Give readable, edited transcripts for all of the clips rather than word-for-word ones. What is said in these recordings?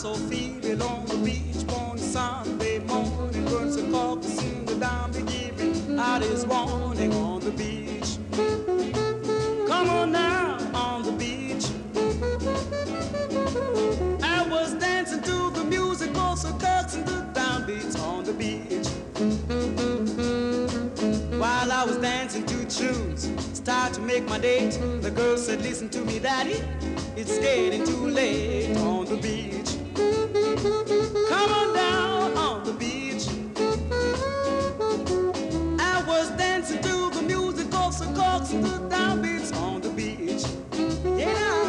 so feel on the beach on Sunday morning. Burns a caucus in the down, be giving out his warning on the beach. Come on now on the beach. I was dancing to the music, also cuts and the downbeats on the beach. While I was dancing to tunes, start to make my date. The girl said, listen to me, daddy, it's getting too late on the beach. Come on down on the beach. I was dancing to the music, also cocks and the downbeats on the beach. Yeah.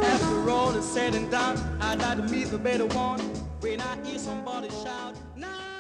Said and done, I'd like to meet the better one when I hear somebody shout, nah.